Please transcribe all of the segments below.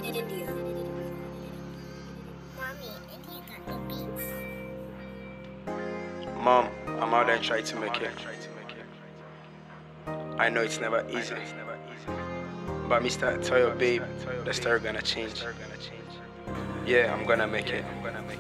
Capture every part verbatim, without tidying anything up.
Mom, I'm out there trying to make it. I know it's never easy, but Mister Tell your babe the story gonna change. Yeah, I'm gonna make it.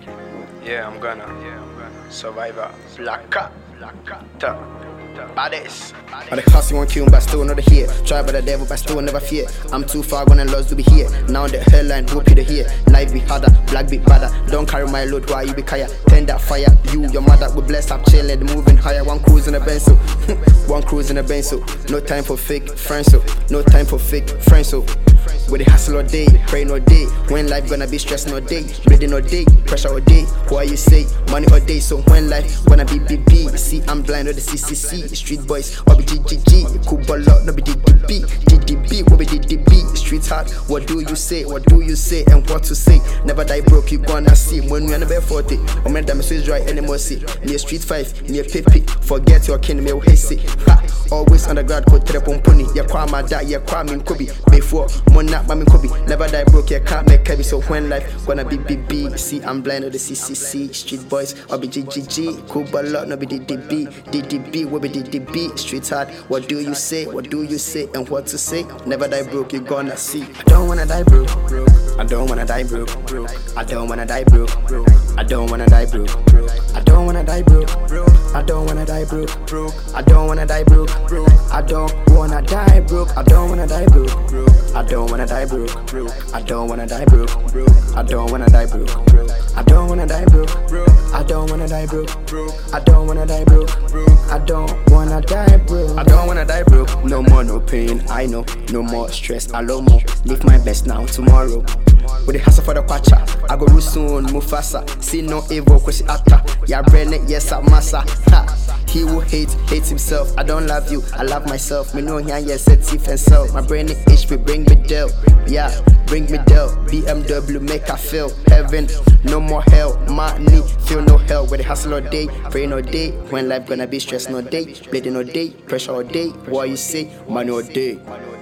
Yeah, I'm gonna. Survivor, black cat, top, baddest. All the hustle won't kill me, but still not here. Try by the devil, but still never fear. I'm too far gone and lost to be here. Now the headline, hope you to hear. Life be harder, black be badder. Don't carry my load, why you be kaya? Tend that fire, you, your mother, we blessed up chilling, moving higher. One cruise in a Benzo, one cruise in a Benzo. No time for fake friends, so no time for fake friends, so. With the hustle all day, praying all day. When life gonna be stressing all day, bleeding all day, pressure all day. What you say, money all day. So when life gonna be B B, see I'm blind or the C C C. Street boys, or be G G G. Cool ball up, no be D D B. D D B, what be D D B? Street hard, what do you say? What do you say and what to say? Never die broke, you gonna see. When we on the bed forty, or man damn is right anymore see. Near street five, near Pippi. Forget your kin, me oh hey see. Ha, always underground, go trap on pony. Ya kwa ma da, ya kwa min kobi. Before money. Mami Kobe, never die broke, yeah, can't make heavy. So when life gonna be B B, see I'm blind or the C C C. Street boys, or be G G G. Cool ball up, no be D D B. D D B, what be D D B? Street hard, what do you say? What do you say and what to say? Never die broke, you gonna see. I don't wanna die broke, I don't wanna die broke, I don't wanna die broke, I don't wanna die broke, I don't wanna die broke, I don't wanna die broke, I don't wanna die broke, I don't wanna die broke, I don't wanna die broke, I don't wanna die broke, I don't wanna die broke, I don't wanna die broke, I don't wanna die broke, I don't wanna die broke, I don't wanna die broke, I don't wanna die broke, I don't wanna die broke. No more no pain, I know, no more stress, I love more. Live my best now, tomorrow. With the hustle for the kwacha, I go lose soon, Mufasa. See no evil, cause he atta. Ya brain it, yes, I'm massa. Ha. He who hates, hates himself. I don't love you, I love myself. Me know here, yes, set thief and sell. My brain is H P, bring me down. Yeah, bring me down. B M W, make I feel heaven, no more hell. Money, feel no hell. With the hustle all day, praying all day. When life gonna be stressed all day, bleeding all day, pressure all day. What you say, money all day.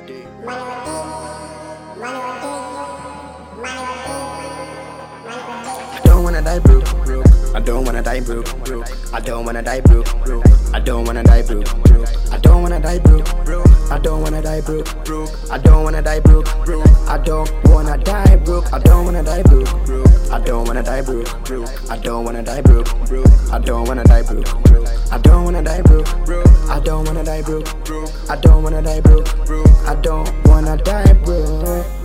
I don't wanna die broke, I don't wanna die broke, I don't wanna die broke, I don't wanna die broke, I don't wanna die broke, I don't wanna die broke, I don't wanna die broke, I don't wanna die broke, I don't wanna die broke, I don't wanna die broke, I don't wanna die broke, I don't wanna die broke, I don't wanna die broke, I don't wanna die broke, I don't wanna die broke, I don't wanna die broke.